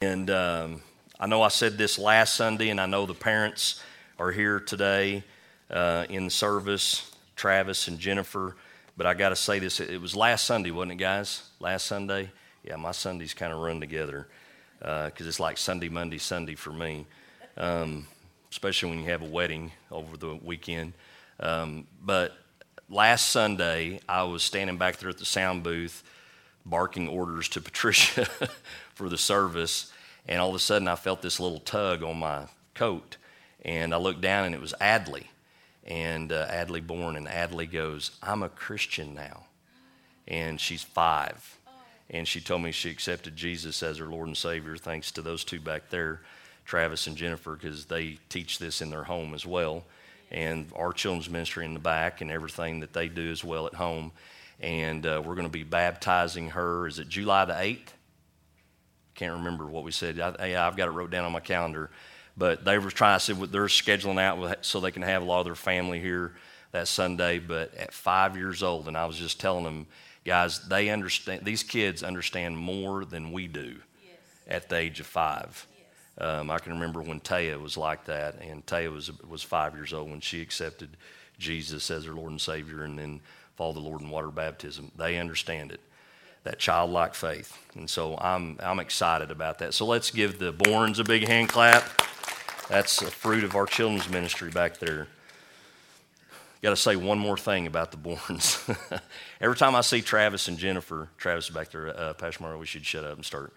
And I know I said this last Sunday, and I know the parents are here today in the service, Travis and Jennifer. But I got to say this, it was last Sunday, wasn't it, guys? Last Sunday? Yeah, my Sundays kind of run together because it's like Sunday, Monday, Sunday for me, especially when you have a wedding over the weekend. But last Sunday, I was standing back there at the sound booth barking orders to Patricia for the service, and all of a sudden I felt this little tug on my coat, and I looked down and it was Adley, and Adley Bourne, and Adley goes, "I'm a Christian now," and she's 5, and she told me she accepted Jesus as her Lord and Savior thanks to those two back there, Travis and Jennifer, because they teach this in their home as well, and our children's ministry in the back and everything that they do as well at home. And we're going to be baptizing her. Is it July the 8th? Can't remember what we said. I've got it wrote down on my calendar. But they were trying, I said, they're scheduling out so they can have a lot of their family here that Sunday. But at 5 years old, and I was just telling them, guys, they understand. These kids understand more than we do at the age of 5. I can remember when Taya was like that, and Taya was 5 years old when she accepted Jesus as her Lord and Savior, and then follow the Lord in water baptism. They understand it, that childlike faith. And so I'm excited about that. So let's give the Bournes a big hand clap. That's a fruit of our children's ministry back there. Got to say one more thing about the Bournes. Every time I see Travis and Jennifer, Travis is back there, Pastor Mario, we should shut up and start.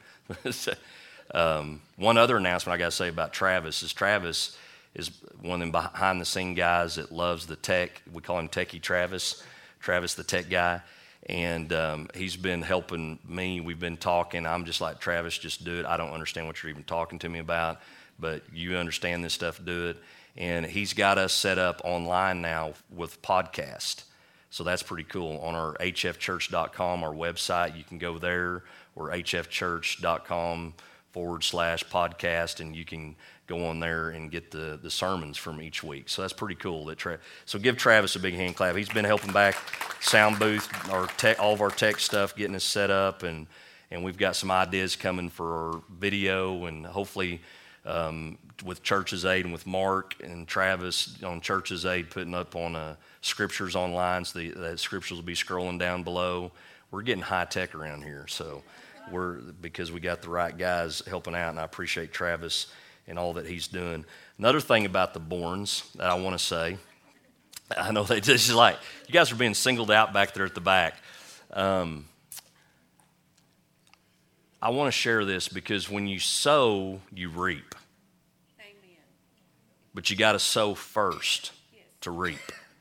One other announcement I got to say about Travis is one of them behind-the-scene guys that loves the tech. We call him Techie Travis, the tech guy, and he's been helping me. We've been talking. I'm just like, Travis, just do it. I don't understand what you're even talking to me about, but you understand this stuff, do it. And he's got us set up online now with podcast. So that's pretty cool. On our hfchurch.com, our website, you can go there, or hfchurch.com/podcast, and you can go on there and get the sermons from each week. So that's pretty cool. So give Travis a big hand clap. He's been helping back sound booth, all of our tech stuff, getting us set up, and we've got some ideas coming for our video, and hopefully with Church's Aid and with Mark and Travis on Church's Aid putting up on scriptures online, so the scriptures will be scrolling down below. We're getting high tech around here, so because we got the right guys helping out, and I appreciate Travis and all that he's doing. Another thing about the Bournes that I want to say, I know they just like, you guys are being singled out back there at the back. I want to share this because when you sow, you reap. Amen. But you got to sow first to reap.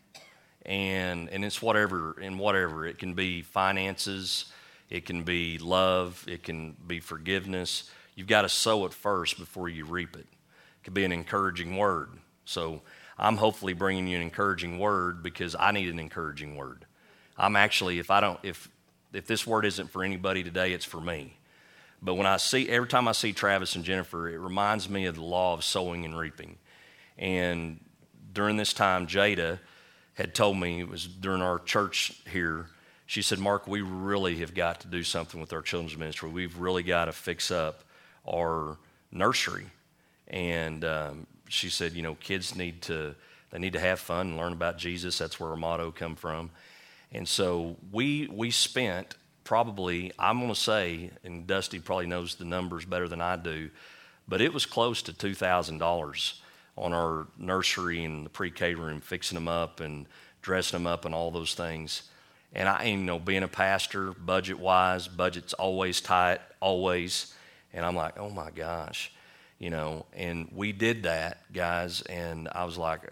And it's whatever. It can be finances, it can be love, it can be forgiveness. You've got to sow it first before you reap it. It could be an encouraging word. So I'm hopefully bringing you an encouraging word because I need an encouraging word. I'm actually, if this word isn't for anybody today, it's for me. But every time I see Travis and Jennifer, it reminds me of the law of sowing and reaping. And during this time, Jada had told me, it was during our church here, she said, "Mark, we really have got to do something with our children's ministry. We've really got to fix up our nursery." And she said, kids need to have fun and learn about Jesus. That's where our motto come from. And so we spent probably, I'm going to say, and Dusty probably knows the numbers better than I do, but it was close to $2,000 on our nursery and the pre-K room, fixing them up and dressing them up and all those things. And being a pastor, budget's always tight, always. And I'm like, oh my gosh, and we did that, guys. And I was like,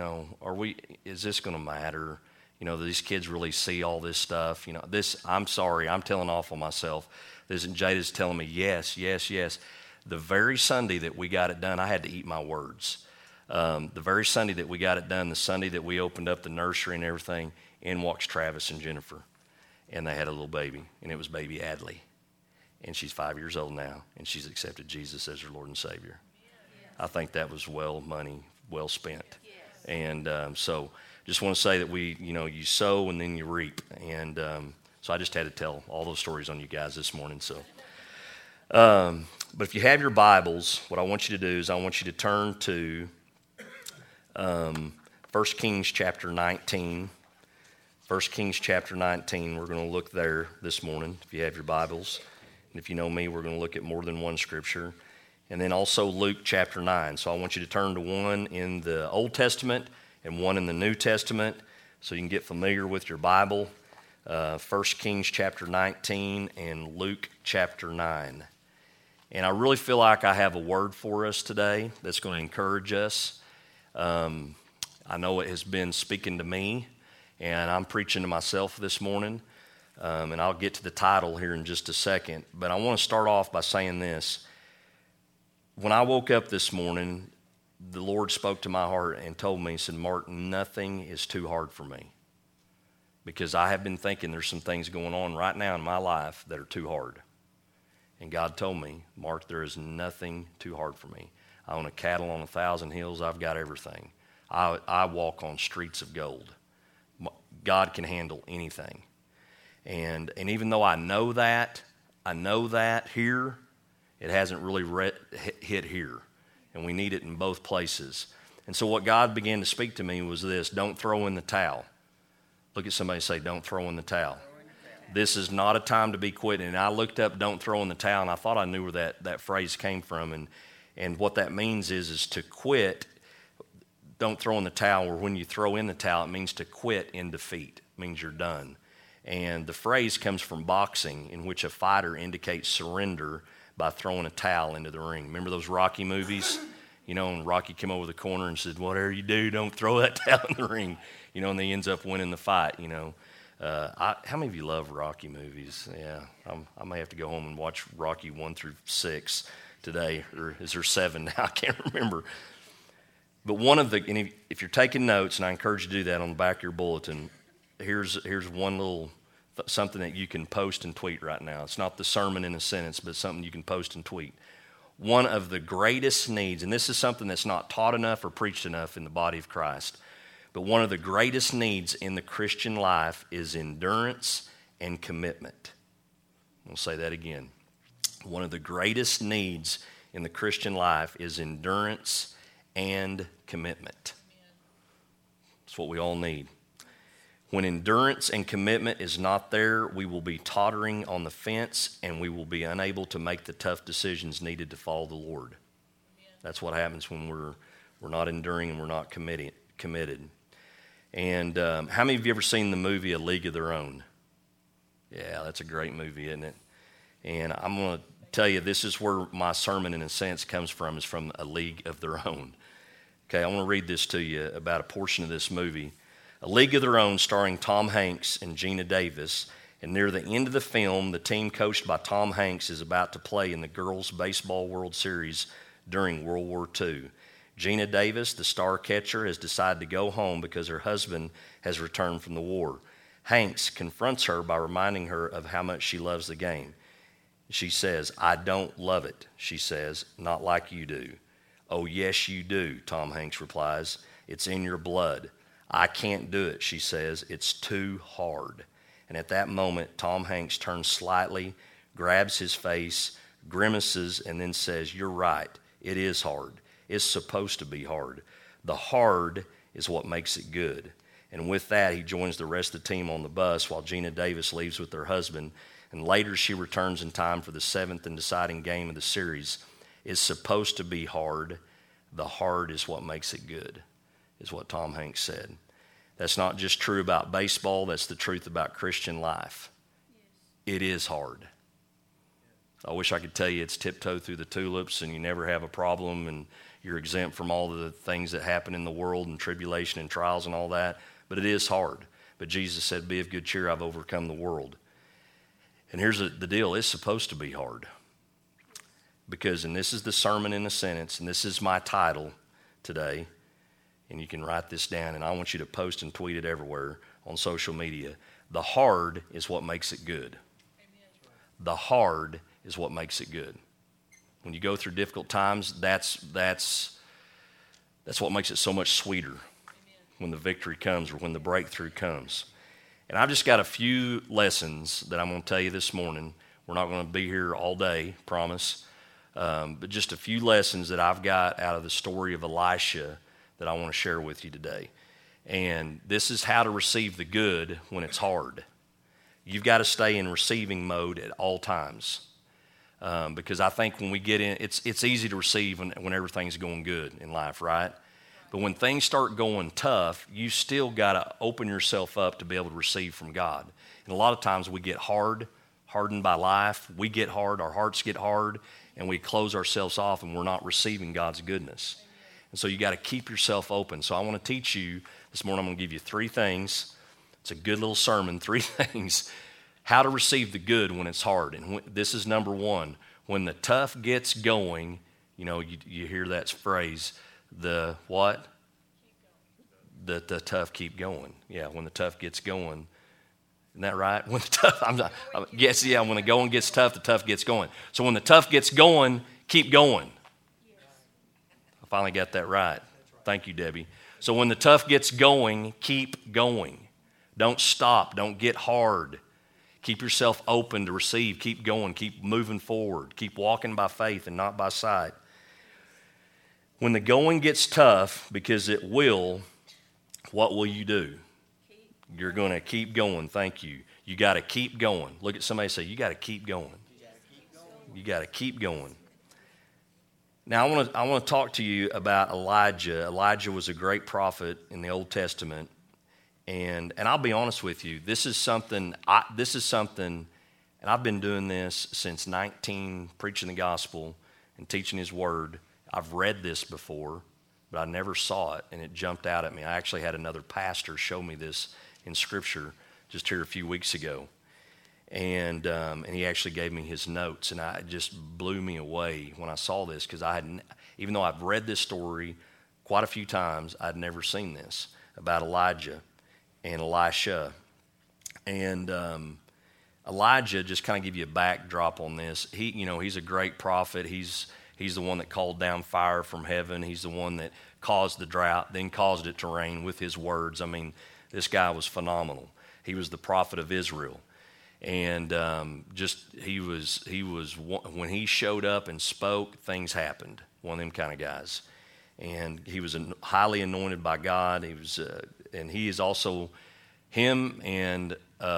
is this going to matter? These kids really see all this stuff. I'm sorry, I'm telling off on myself. Jada's telling me, yes. The very Sunday that we got it done, I had to eat my words. The very Sunday that we got it done, the Sunday that we opened up the nursery and everything, in walks Travis and Jennifer. And they had a little baby, and it was baby Adley. And she's 5 years old now, and she's accepted Jesus as her Lord and Savior. I think that was well spent. And so just want to say that you sow and then you reap. And so I just had to tell all those stories on you guys this morning. So But if you have your Bibles, what I want you to do is I want you to turn to 1 Kings chapter 19. 1 Kings chapter 19, we're going to look there this morning if you have your Bibles. And if you know me, we're going to look at more than one scripture. And then also Luke chapter 9. So I want you to turn to one in the Old Testament and one in the New Testament so you can get familiar with your Bible. 1 Kings chapter 19 and Luke chapter 9. And I really feel like I have a word for us today that's going to encourage us. I know it has been speaking to me, and I'm preaching to myself this morning. And I'll get to the title here in just a second. But I want to start off by saying this. When I woke up this morning, the Lord spoke to my heart and told me, he said, Mark, nothing is too hard for me. Because I have been thinking there's some things going on right now in my life that are too hard. And God told me, Mark, there is nothing too hard for me. I own a cattle on 1,000 hills. I've got everything. I walk on streets of gold. God can handle anything. And even though I know that here, it hasn't really hit here. And we need it in both places. And so what God began to speak to me was this: don't throw in the towel. Look at somebody and say, don't throw in the towel. This is not a time to be quitting. And I looked up don't throw in the towel, and I thought I knew where that phrase came from. And what that means is to quit. Don't throw in the towel, or when you throw in the towel, it means to quit in defeat. It means you're done. And the phrase comes from boxing, in which a fighter indicates surrender by throwing a towel into the ring. Remember those Rocky movies? You know, and Rocky came over the corner and said, whatever you do, don't throw that towel in the ring. You know, and he ends up winning the fight, you know. How many of you love Rocky movies? Yeah, I may have to go home and watch Rocky 1 through 6 today, or is there 7 now? I can't remember. But and if you're taking notes, and I encourage you to do that on the back of your bulletin, here's one little something that you can post and tweet right now. It's not the sermon in a sentence, but something you can post and tweet. One of the greatest needs, and this is something that's not taught enough or preached enough in the body of Christ, but one of the greatest needs in the Christian life is endurance and commitment. I'll say that again. One of the greatest needs in the Christian life is endurance and commitment. That's what we all need. When endurance and commitment is not there, we will be tottering on the fence, and we will be unable to make the tough decisions needed to follow the Lord. That's what happens when we're not enduring and we're not committed. And how many of you ever seen the movie A League of Their Own? Yeah, that's a great movie, isn't it? And I'm going to tell you, this is where my sermon, in a sense, comes from, is from A League of Their Own. Okay, I want to read this to you about a portion of this movie. A League of Their Own, starring Tom Hanks and Geena Davis. And near the end of the film, the team coached by Tom Hanks is about to play in the Girls Baseball World Series during World War II. Geena Davis, the star catcher, has decided to go home because her husband has returned from the war. Hanks confronts her by reminding her of how much she loves the game. She says, I don't love it, she says, not like you do. Oh, yes, you do, Tom Hanks replies. It's in your blood. I can't do it, she says. It's too hard. And at that moment, Tom Hanks turns slightly, grabs his face, grimaces, and then says, you're right, it is hard. It's supposed to be hard. The hard is what makes it good. And with that, he joins the rest of the team on the bus while Geena Davis leaves with her husband. And later she returns in time for the 7th and deciding game of the series. It's supposed to be hard. The hard is what makes it good, is what Tom Hanks said. That's not just true about baseball. That's the truth about Christian life. Yes. It is hard. I wish I could tell you it's tiptoe through the tulips and you never have a problem and you're exempt from all the things that happen in the world and tribulation and trials and all that. But it is hard. But Jesus said, be of good cheer, I've overcome the world. And here's the deal, it's supposed to be hard. Because, and this is the sermon in a sentence, and this is my title today, and you can write this down, and I want you to post and tweet it everywhere on social media. The hard is what makes it good. Amen. The hard is what makes it good. When you go through difficult times, that's what makes it so much sweeter. Amen. When the victory comes or when the breakthrough comes. And I've just got a few lessons that I'm going to tell you this morning. We're not going to be here all day, promise. But just a few lessons that I've got out of the story of Elisha that I want to share with you today. And this is how to receive the good when it's hard. You've got to stay in receiving mode at all times. Because I think when we get in, it's easy to receive when everything's going good in life, right? But when things start going tough, you still got to open yourself up to be able to receive from God. And a lot of times we get hardened by life. We get hard, our hearts get hard, and we close ourselves off and we're not receiving God's goodness. And so you got to keep yourself open. So I want to teach you this morning. I'm going to give you 3 things. It's a good little sermon, 3 things. How to receive the good when it's hard. And this is number 1. When the tough gets going, you hear that phrase, the what? The tough keep going. Yeah, when the tough gets going. Isn't that right? When the tough, when the going gets tough, the tough gets going. So when the tough gets going, keep going. I finally got that right. Thank you, Debbie. So when the tough gets going, keep going. Don't stop. Don't get hard. Keep yourself open to receive. Keep going. Keep moving forward. Keep walking by faith and not by sight. When the going gets tough, because it will, what will you do? You're going to keep going. Thank you. You got to keep going. Look at somebody and say, you got to keep going. You got to keep going. Now, I want to talk to you about Elijah. Elijah was a great prophet in the Old Testament. And I'll be honest with you, this is something, and I've been doing this since 19, preaching the gospel and teaching his word. I've read this before, but I never saw it, and it jumped out at me. I actually had another pastor show me this in Scripture just here a few weeks ago. And he actually gave me his notes, and it just blew me away when I saw this, because even though I've read this story quite a few times, I'd never seen this about Elijah and Elisha. And Elijah, just kind of give you a backdrop on this. He's a great prophet. He's the one that called down fire from heaven. He's the one that caused the drought, then caused it to rain with his words. I mean, this guy was phenomenal. He was the prophet of Israel. And he was when he showed up and spoke, things happened. One of them kind of guys. And he was highly anointed by God. And he is also him and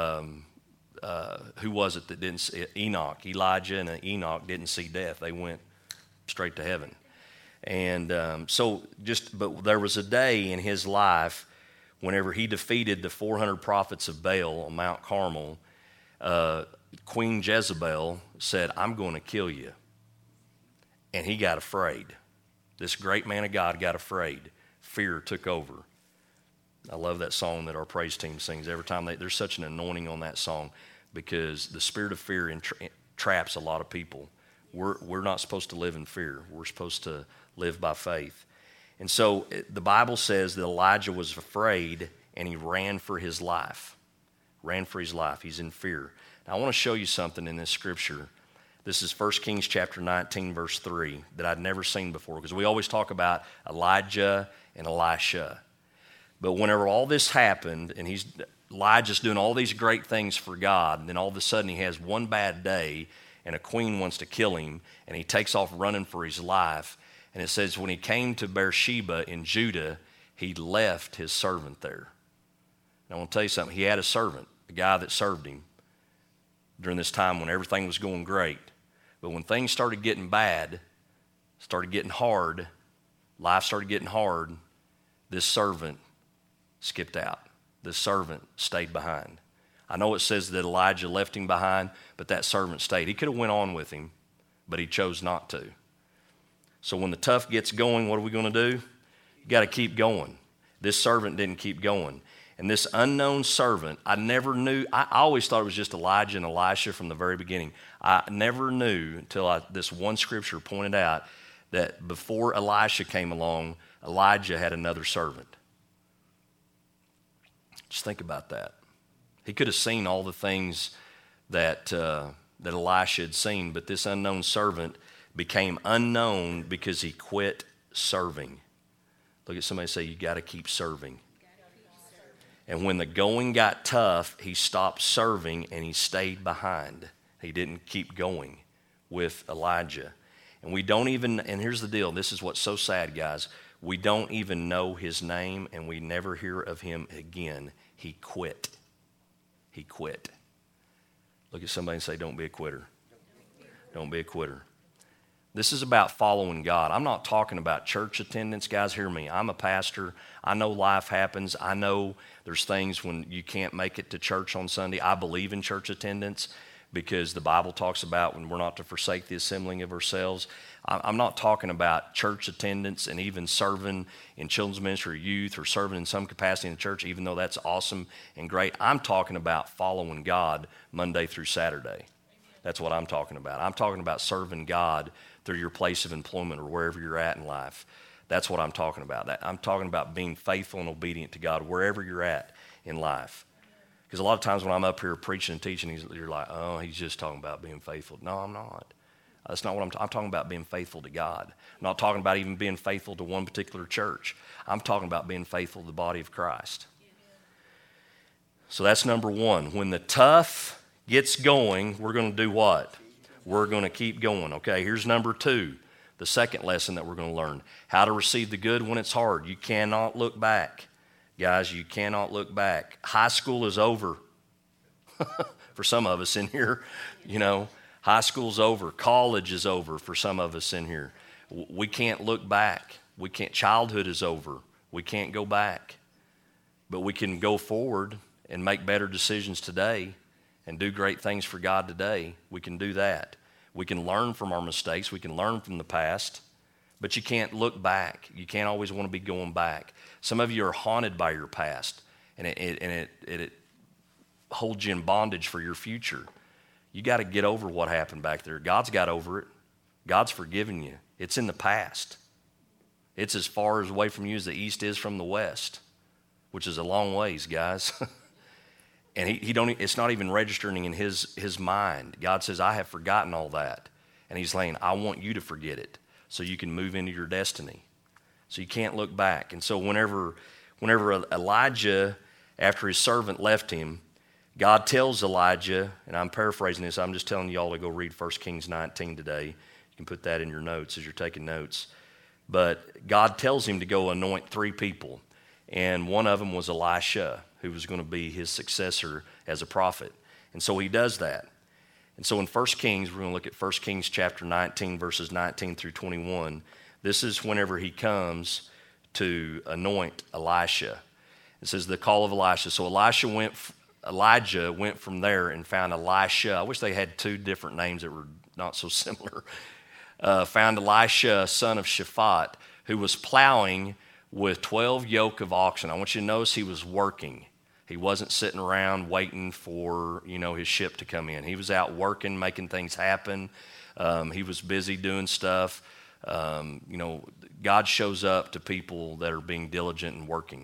who was it that didn't see Enoch? Elijah and Enoch didn't see death. They went straight to heaven. And but there was a day in his life whenever he defeated the 400 prophets of Baal on Mount Carmel. Queen Jezebel said, I'm going to kill you. And he got afraid. This great man of God got afraid. Fear took over. I love that song that our praise team sings every time. There's such an anointing on that song, because the spirit of fear traps a lot of people. We're not supposed to live in fear. We're supposed to live by faith. And so the Bible says that Elijah was afraid and he ran for his life. Ran for his life. He's in fear. Now, I want to show you something in this scripture. This is 1 Kings chapter 19, verse 3, that I'd never seen before, because we always talk about Elijah and Elisha. But whenever all this happened, and Elijah's doing all these great things for God, and then all of a sudden he has one bad day, and a queen wants to kill him, and he takes off running for his life. And it says when he came to Beersheba in Judah, he left his servant there. And I want to tell you something. He had a servant, a guy that served him during this time when everything was going great. But when things started getting bad, started getting hard, life started getting hard, this servant skipped out. This servant stayed behind. I know it says that Elijah left him behind, but that servant stayed. He could have went on with him, but he chose not to. So when the tough gets going, what are we going to do? You got to keep going. This servant didn't keep going. And this unknown servant, I never knew. I always thought it was just Elijah and Elisha from the very beginning. I never knew until this one scripture pointed out that before Elisha came along, Elijah had another servant. Just think about that. He could have seen all the things that Elisha had seen, but this unknown servant became unknown because he quit serving. Look at somebody and say, you got to keep serving. And when the going got tough, he stopped serving and he stayed behind. He didn't keep going with Elijah. And we don't even, and here's the deal, this is what's so sad, guys. We don't even know his name, and we never hear of him again. He quit. He quit. Look at somebody and say, don't be a quitter. Don't be a quitter. This is about following God. I'm not talking about church attendance. Guys, hear me. I'm a pastor. I know life happens. I know there's things when you can't make it to church on Sunday. I believe in church attendance because the Bible talks about when we're not to forsake the assembling of ourselves. I'm not talking about church attendance and even serving in children's ministry or youth or serving in some capacity in the church, even though that's awesome and great. I'm talking about following God Monday through Saturday. That's what I'm talking about. I'm talking about serving God through your place of employment or wherever you're at in life. That's what I'm talking about. I'm talking about being faithful and obedient to God wherever you're at in life. Because a lot of times when I'm up here preaching and teaching, you're like, oh, he's just talking about being faithful. No, I'm not. That's not what I'm talking about, being faithful to God. I'm not talking about even being faithful to one particular church. I'm talking about being faithful to the body of Christ. So that's number one. When the tough gets going, we're going to do what? We're going to keep going. Okay, here's number two, the second lesson that we're going to learn. How to receive the good when it's hard. You cannot look back. Guys, you cannot look back. High school is over. For some of us in here, you know, high school's over. College is over for some of us in here. We can't look back. We can't. Childhood is over. We can't go back. But we can go forward and make better decisions today and do great things for God today. We can do that. We can learn from our mistakes. We can learn from the past. But you can't look back. You can't always want to be going back. Some of you are haunted by your past, and it holds you in bondage for your future. You got to get over what happened back there. God's got over it. God's forgiven you. It's in the past. It's as far away from you as the east is from the west, which is a long ways, guys. And it's not even registering in his mind. God says, I have forgotten all that. And he's saying, I want you to forget it so you can move into your destiny. So you can't look back. And so whenever Elijah, after his servant left him, God tells Elijah, and I'm paraphrasing this, I'm just telling you all to go read 1 Kings 19 today. You can put that in your notes as you're taking notes. But God tells him to go anoint 3 people. And one of them was Elisha, who was going to be his successor as a prophet. And so he does that. And so in 1 Kings, we're going to look at 1 Kings chapter 19, verses 19 through 21. This is whenever he comes to anoint Elisha. It says the call of Elisha. So Elijah went from there and found Elisha. I wish they had 2 different names that were not so similar. Found Elisha, son of Shaphat, who was plowing with 12 yoke of oxen. I want you to notice he was working. He wasn't sitting around waiting for, his ship to come in. He was out working, making things happen. He was busy doing stuff. God shows up to people that are being diligent and working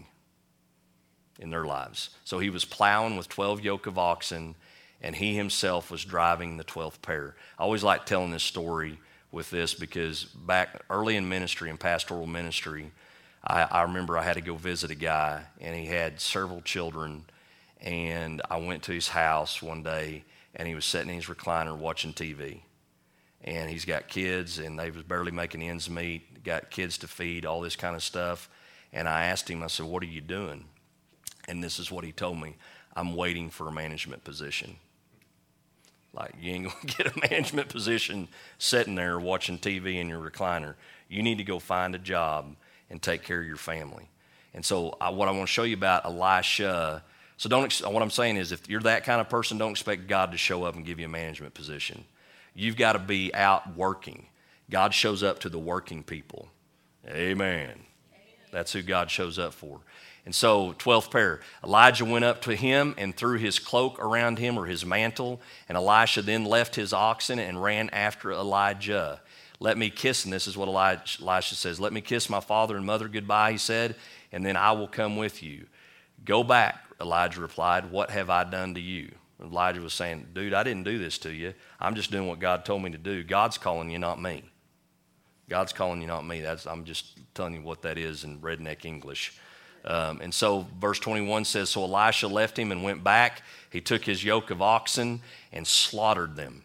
in their lives. So he was plowing with 12 yoke of oxen, and he himself was driving the 12th pair. I always like telling this story with this because back early in ministry, in pastoral ministry, I remember I had to go visit a guy, and he had several children, and I went to his house one day, and he was sitting in his recliner watching TV. And he's got kids, and they was barely making ends meet, got kids to feed, all this kind of stuff. And I asked him, I said, what are you doing? And this is what he told me. I'm waiting for a management position. Like, you ain't going to get a management position sitting there watching TV in your recliner. You need to go find a job and take care of your family. And so what I want to show you about Elisha, what I'm saying is if you're that kind of person, don't expect God to show up and give you a management position. You've got to be out working. God shows up to the working people. Amen. That's who God shows up for. And so, 12th pair, Elijah went up to him and threw his cloak around him or his mantle, and Elisha then left his oxen and ran after Elijah. Let me kiss, and this is what Elisha says, let me kiss my father and mother goodbye, he said, and then I will come with you. Go back, Elijah replied, what have I done to you? Elijah was saying, dude, I didn't do this to you. I'm just doing what God told me to do. God's calling you, not me. God's calling you, not me. I'm just telling you what that is in redneck English. And so verse 21 says, so Elisha left him and went back. He took his yoke of oxen and slaughtered them.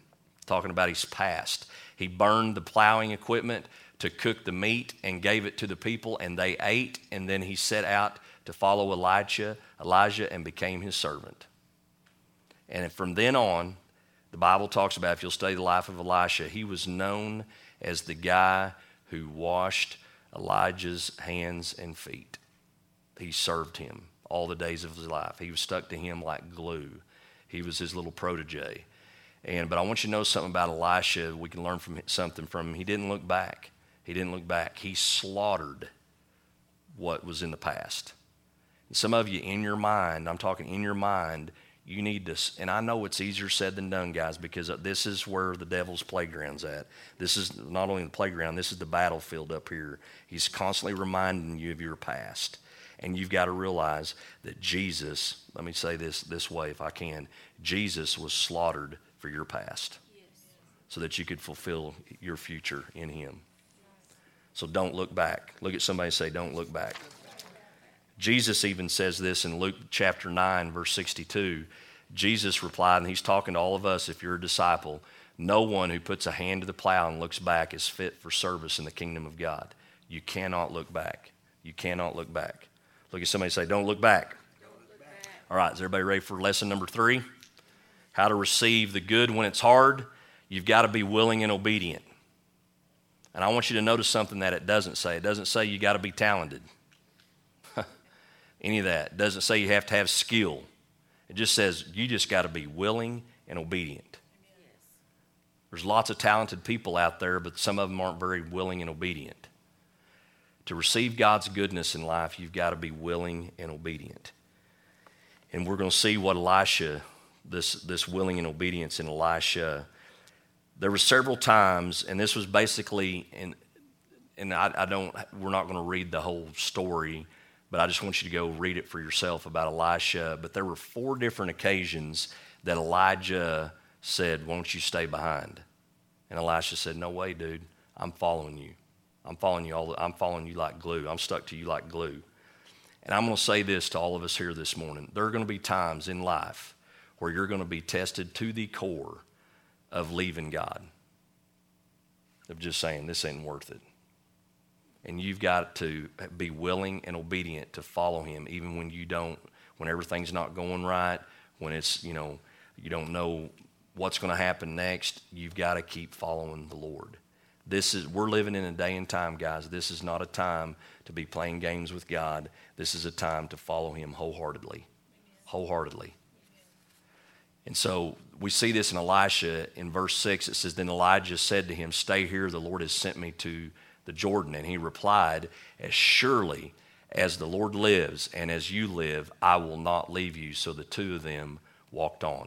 talking about his past. He burned the plowing equipment to cook the meat and gave it to the people, and they ate, and then he set out to follow Elijah, and became his servant. And from then on, the Bible talks about, if you'll study the life of Elisha, he was known as the guy who washed Elijah's hands and feet. He served him all the days of his life. He was stuck to him like glue. He was his little protege. But I want you to know something about Elisha. We can learn something from him. He didn't look back. He didn't look back. He slaughtered what was in the past. And some of you in your mind, I'm talking in your mind, you need to, and I know it's easier said than done, guys, because this is where the devil's playground's at. This is not only the playground, this is the battlefield up here. He's constantly reminding you of your past. And you've got to realize that Jesus, let me say this way if I can, Jesus was slaughtered for your past so that you could fulfill your future in him. So don't look back. Look at somebody and say, don't look back. Jesus even says this in Luke chapter 9, verse 62. Jesus replied, and he's talking to all of us, if you're a disciple, no one who puts a hand to the plow and looks back is fit for service in the kingdom of God. You cannot look back. You cannot look back. Look at somebody and say, don't look back. Don't look back. All right, is everybody ready for lesson number 3? How to receive the good when it's hard. You've got to be willing and obedient. And I want you to notice something that it doesn't say. It doesn't say you got to be talented. Any of that. It doesn't say you have to have skill. It just says you just got to be willing and obedient. Yes. There's lots of talented people out there, but some of them aren't very willing and obedient. To receive God's goodness in life, you've got to be willing and obedient. And we're going to see what Elisha, this willing and obedience in Elisha, there were several times, and this was basically, we're not going to read the whole story, but I just want you to go read it for yourself about Elisha. But there were 4 different occasions that Elijah said, won't you stay behind? And Elisha said, no way, dude. I'm following you. I'm following you like glue. I'm stuck to you like glue. And I'm going to say this to all of us here this morning. There are going to be times in life where you're going to be tested to the core of leaving God. Of just saying, this ain't worth it. And you've got to be willing and obedient to follow him, even when everything's not going right, when it's, you don't know what's going to happen next. You've got to keep following the Lord. We're living in a day and time, guys. This is not a time to be playing games with God. This is a time to follow him wholeheartedly. Wholeheartedly. And so we see this in Elisha in verse 6. It says, then Elijah said to him, stay here, the Lord has sent me to the Jordan. And he replied, as surely as the Lord lives and as you live, I will not leave you. So the 2 of them walked on.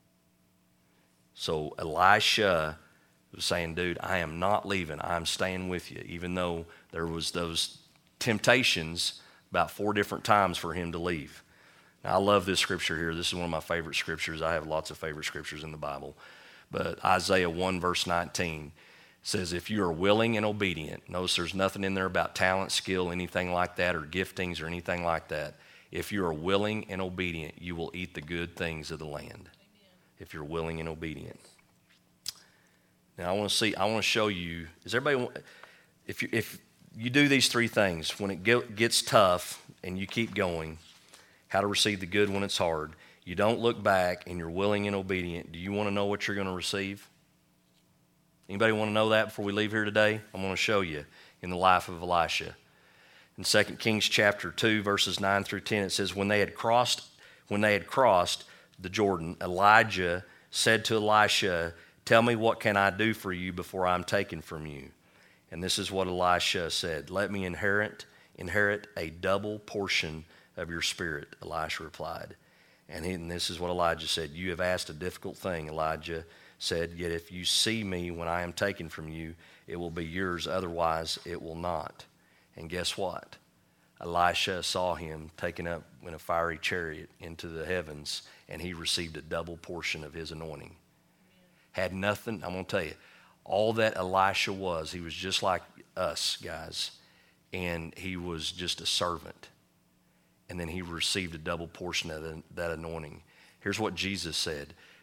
So Elisha was saying, dude, I am not leaving. I'm staying with you. Even though there was those temptations about 4 different times for him to leave. Now, I love this scripture here. This is one of my favorite scriptures. I have lots of favorite scriptures in the Bible. But Isaiah 1 verse 19 says, if you are willing and obedient, notice there's nothing in there about talent, skill, anything like that, or giftings or anything like that. If you are willing and obedient, you will eat the good things of the land. Amen. If you're willing and obedient. Now, I want to show you, if you do these 3 things, when it gets tough and you keep going, how to receive the good when it's hard, you don't look back and you're willing and obedient, do you want to know what you're going to receive? Anybody want to know that before we leave here today? I'm going to show you in the life of Elisha. In 2 Kings chapter 2, verses 9 through 10, it says, when they had crossed the Jordan, Elijah said to Elisha, tell me, what can I do for you before I'm taken from you? And this is what Elisha said, let me inherit a double portion of your spirit, Elisha replied. And this is what Elijah said, you have asked a difficult thing, Elijah said, yet if you see me when I am taken from you, it will be yours, otherwise it will not. And guess what? Elisha saw him taken up in a fiery chariot into the heavens, and he received a double portion of his anointing. Had nothing, I'm going to tell you, all that Elisha was, he was just like us, guys, and he was just a servant. And then he received a double portion of that anointing. Here's what Jesus said.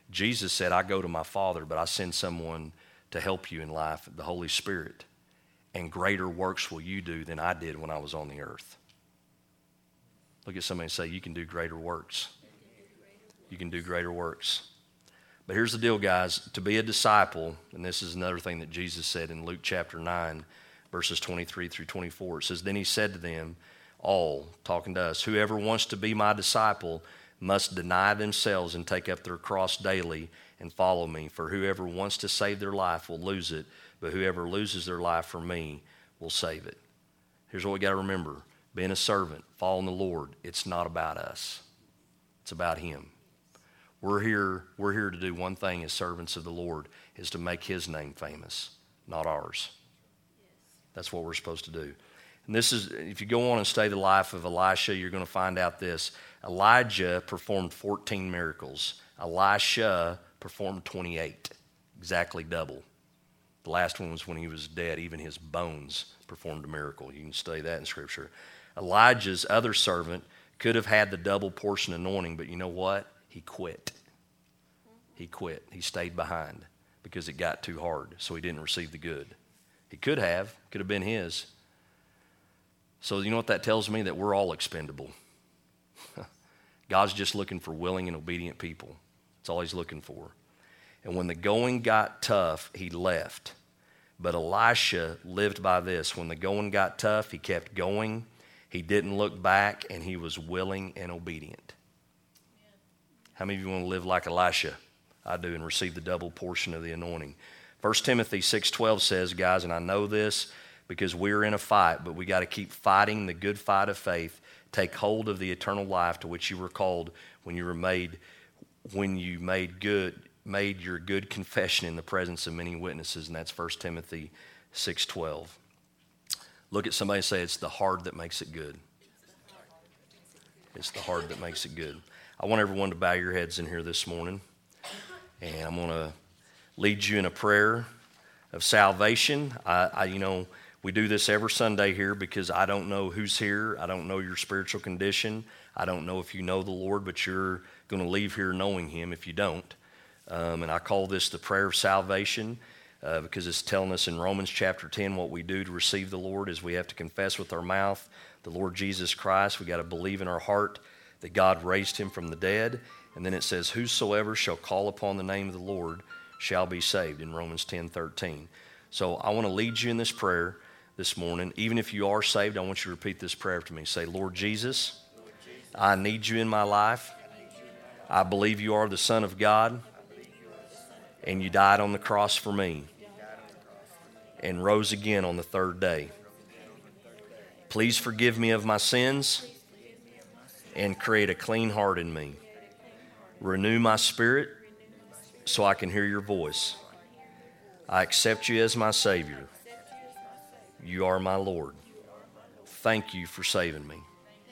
Jesus said, I go to my Father, but I send someone to help you in life, the Holy Spirit. And greater works will you do than I did when I was on the earth. Look at somebody and say, you can do greater works. You can do greater works. But here's the deal, guys. To be a disciple, and this is another thing that Jesus said in Luke chapter 9, verses 23 through 24. It says, then he said to them all, talking to us, whoever wants to be my disciple must deny themselves and take up their cross daily and follow me. For whoever wants to save their life will lose it, but whoever loses their life for me will save it. Here's what we got to remember. Being a servant, following the Lord, it's not about us. It's about him. We're here to do one thing as servants of the Lord, is to make his name famous, not ours. That's what we're supposed to do. And this is, if you go on and study the life of Elisha, you're going to find out this. Elijah performed 14 miracles. Elisha performed 28, exactly double. The last one was when he was dead. Even his bones performed a miracle. You can study that in Scripture. Elijah's other servant could have had the double portion anointing, but you know what? He quit. He quit. He stayed behind because it got too hard, so he didn't receive the good. He could have been his. So you know what that tells me? That we're all expendable. God's just looking for willing and obedient people. That's all he's looking for. And when the going got tough, he left. But Elisha lived by this. When the going got tough, he kept going. He didn't look back, and he was willing and obedient. How many of you want to live like Elisha? I do, and receive the double portion of the anointing. 1 Timothy 6:12 says, guys, and I know this because we're in a fight, but we got to keep fighting the good fight of faith. Take hold of the eternal life to which you were called when you made your good confession in the presence of many witnesses, and that's 1 Timothy 6:12. Look at somebody and say, it's the hard that makes it good. It's the hard that makes it good. I want everyone to bow your heads in here this morning, and I'm going to lead you in a prayer of salvation. We do this every Sunday here because I don't know who's here. I don't know your spiritual condition. I don't know if you know the Lord, but you're going to leave here knowing him if you don't. And I call this the prayer of salvation because it's telling us in Romans chapter 10 what we do to receive the Lord is we have to confess with our mouth the Lord Jesus Christ. We got to believe in our heart that God raised him from the dead. And then it says, whosoever shall call upon the name of the Lord shall be saved in Romans 10:13. So I want to lead you in this prayer this morning. Even if you are saved, I want you to repeat this prayer after me. Say, Lord Jesus, I need you in my life. I believe you are the Son of God, and you died on the cross for me and rose again on the third day. Please forgive me of my sins and create a clean heart in me. Renew my spirit so I can hear your voice. I accept you as my Savior. You are my Lord. Thank you for saving me.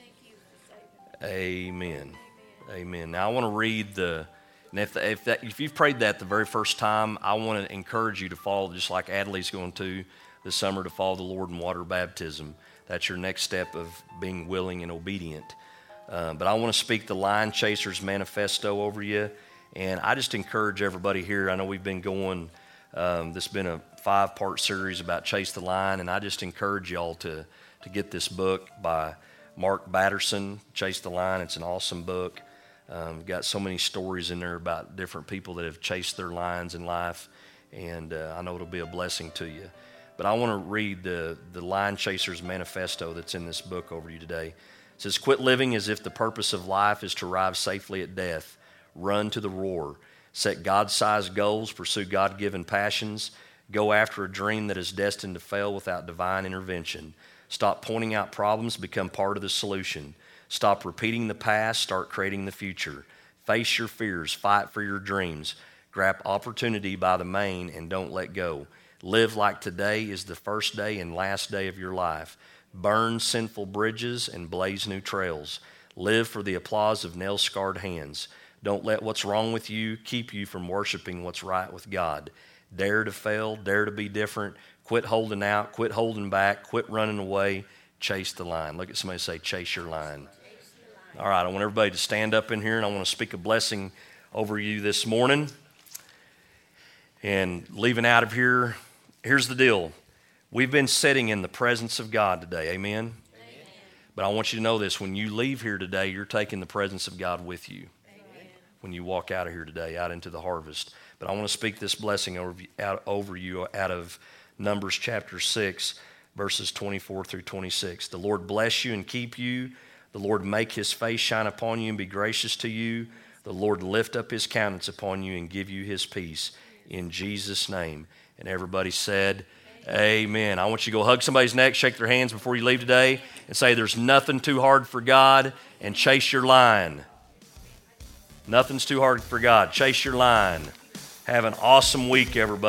Amen. Amen. Now I want to read if you've prayed that the very first time, I want to encourage you to follow, just like Adley's going to this summer, to follow the Lord in water baptism. That's your next step of being willing and obedient. But I want to speak the Lion Chasers Manifesto over you. And I just encourage everybody here. I know we've been going, this has been a 5-part series about Chase the Lion. And I just encourage y'all to get this book by Mark Batterson, Chase the Lion. It's an awesome book. Got so many stories in there about different people that have chased their lions in life. And I know it'll be a blessing to you. But I want to read the Lion Chasers Manifesto that's in this book over you today. It says, quit living as if the purpose of life is to arrive safely at death. Run to the roar. Set God-sized goals. Pursue God-given passions. Go after a dream that is destined to fail without divine intervention. Stop pointing out problems. Become part of the solution. Stop repeating the past. Start creating the future. Face your fears. Fight for your dreams. Grab opportunity by the mane and don't let go. Live like today is the first day and last day of your life. Burn sinful bridges and blaze new trails. Live for the applause of nail-scarred hands. Don't let what's wrong with you keep you from worshiping what's right with God. Dare to fail. Dare to be different. Quit holding out. Quit holding back. Quit running away. Chase the lion. Look at somebody and say, chase your lion. All right, I want everybody to stand up in here, and I want to speak a blessing over you this morning. And leaving out of here, here's the deal. We've been sitting in the presence of God today. Amen? But I want you to know this. When you leave here today, you're taking the presence of God with you. Amen. When you walk out of here today, out into the harvest. But I want to speak this blessing over you out of Numbers chapter 6, verses 24 through 26. The Lord bless you and keep you. The Lord make his face shine upon you and be gracious to you. The Lord lift up his countenance upon you and give you his peace. In Jesus' name. And everybody said, Amen. I want you to go hug somebody's neck, shake their hands before you leave today, and say, there's nothing too hard for God, and chase your line. Nothing's too hard for God. Chase your line. Have an awesome week, everybody.